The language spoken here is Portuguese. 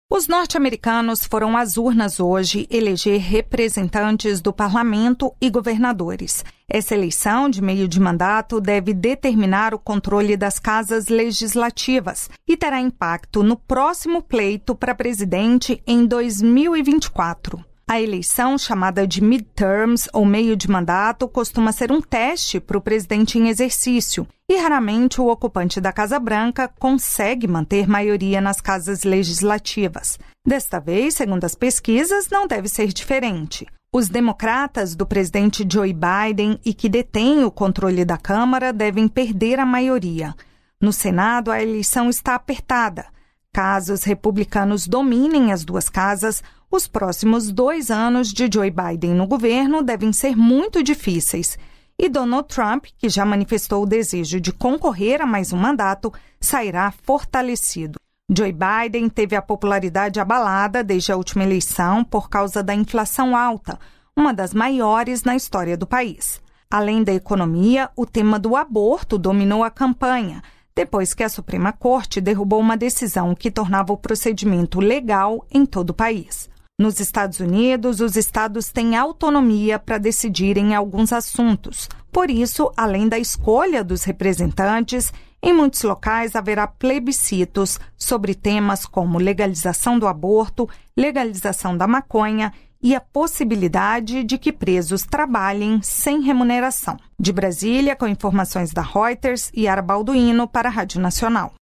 Os norte-americanos foram às urnas hoje eleger representantes do parlamento e governadores. Essa eleição de meio de mandato deve determinar o controle das casas legislativas e terá impacto no próximo pleito para presidente em 2024. A eleição, chamada de midterms ou meio de mandato, costuma ser um teste para o presidente em exercício e raramente o ocupante da Casa Branca consegue manter maioria nas casas legislativas. Desta vez, segundo as pesquisas, não deve ser diferente. Os democratas do presidente Joe Biden e que detêm o controle da Câmara devem perder a maioria. No Senado, a eleição está apertada. Caso os republicanos dominem as duas casas, os próximos 2 anos de Joe Biden no governo devem ser muito difíceis. E Donald Trump, que já manifestou o desejo de concorrer a mais um mandato, sairá fortalecido. Joe Biden teve a popularidade abalada desde a última eleição por causa da inflação alta, uma das maiores na história do país. Além da economia, o tema do aborto dominou a campanha, depois que a Suprema Corte derrubou uma decisão que tornava o procedimento legal em todo o país. Nos Estados Unidos, os estados têm autonomia para decidirem alguns assuntos. Por isso, além da escolha dos representantes, em muitos locais haverá plebiscitos sobre temas como legalização do aborto, legalização da maconha e a possibilidade de que presos trabalhem sem remuneração. De Brasília, com informações da Reuters, Yara Balduino para a Rádio Nacional.